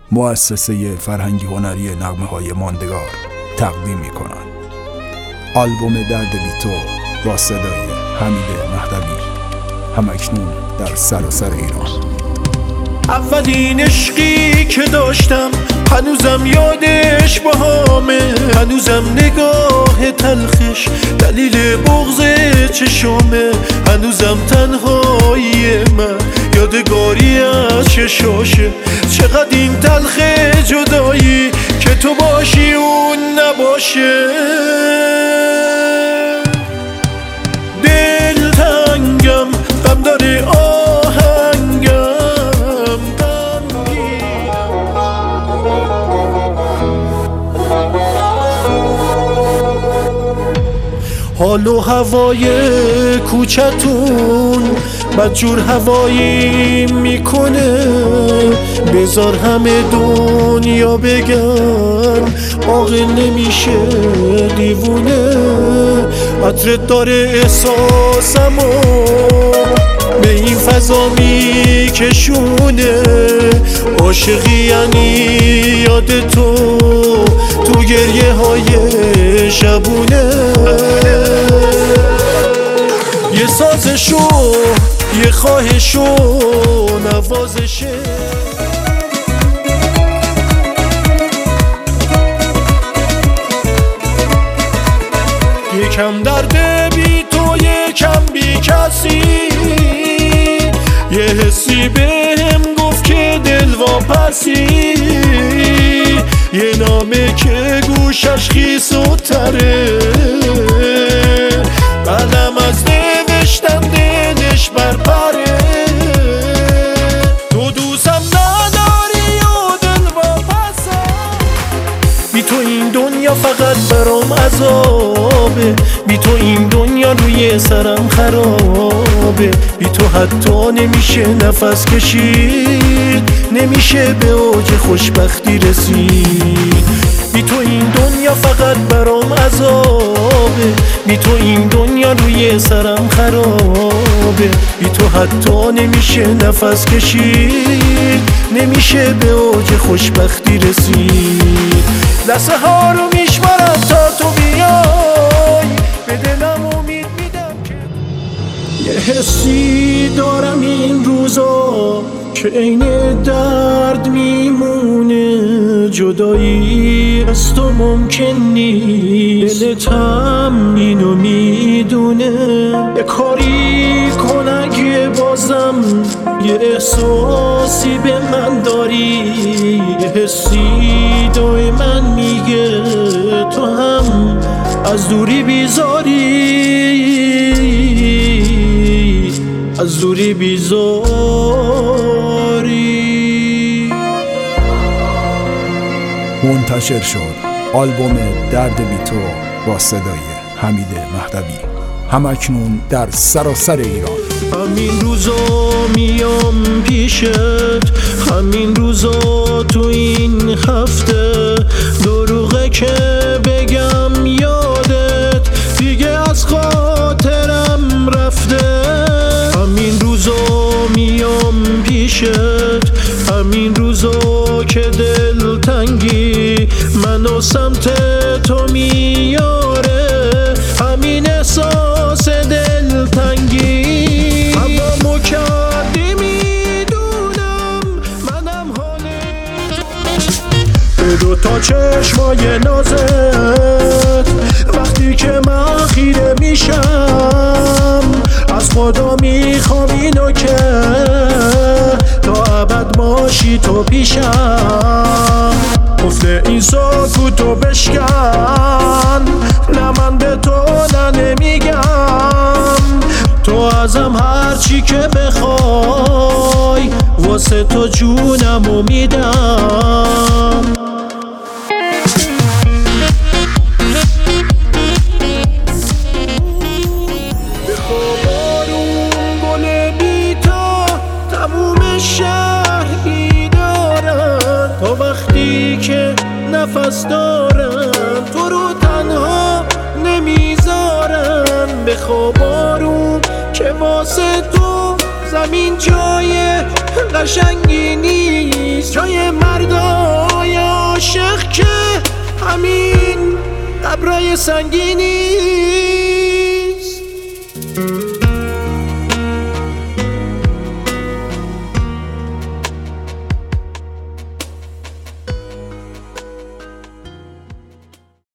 مؤسسه فرهنگی هنری نغمه‌های ماندگار تقدیم می‌کند. آلبوم درد بی تو با صدای حمید مهدوی، همکنون در سراسر ایران. اولین عشقی که داشتم هنوزم یادش باهامه، هنوزم نگاه تلخش دلیل بغض چشامه، هنوزم تنهایی من یادگاری از چشاشه. چقدر این تلخ جدایی که تو باشی اون نباشه. دل تنگم غم داره حال و هوای کوچتون بدجور هوایی میکنه. بذار همه دنیا بگن عاقل نمیشه دیوونه. عطرت داره احساسمو به این فضا میکشونه. عاشقی یعنی یاد تو گریه های شبونه. یه سازشو یه خواهشو نوازشه. یکم درد بی تو یکم بی کسی. یه حسی بهم گفت که دل واپسی. یه نامه که گوشش خیس و تره. قلم از نوشتن دلش برپره. تو دوستم نداری و دل واپسم. بی تو این دنیا فقط برام عذابه. بی تو این دنیا روی سرم خرابه. بی تو حتی نمیشه نفس کشید، نمیشه به اوج خوشبختی رسید. بی تو این دنیا فقط برام عذابه. بی تو این دنیا روی سرم خرابه. بی تو حتی نمیشه نفس کشید، نمیشه به اوج خوشبختی رسید. لحظه ها رو میشمارم تا تو بیای. به دلم امید میدم که یه حسی دارم این روزا که عین درد میمونه. جدایی از تو ممکن نیست، دلتم اینو میدونه. یه کاری کن اگه بازم یه احساسی به من داری. یه حسی دائما میگه تو هم از دوری بیزاری. از دوری بیزاری. منتشر شد آلبوم درد بی تو با صدای حمید مهدوی، همکنون در سراسر ایران. همین روزا میام پیشت، همین روزا تو این هفته. دروغه که بگم یادت دیگه از خاطرم رفته. همین روزا میام پیشت، همین روزا که دل تنگی منو سمت تو میاره. همین احساس دل تنگی همامو کردی میدونم منم حاله. به دوتا چشمای نازت وقتی که من خیره میشم، از خدا میخوام اینو که تا ابد باشی تو پیشم. گفته این سکوتو بشکن، نه من به تو نه نمیگم. تو ازم هرچی که بخوای واسه تو جونمو میدم. نفس دارم تو رو تنها نمیذارم. به خواب آروم که واسه تو زمین جای قشنگی نیست، جای مردان همین قبرای سنگینی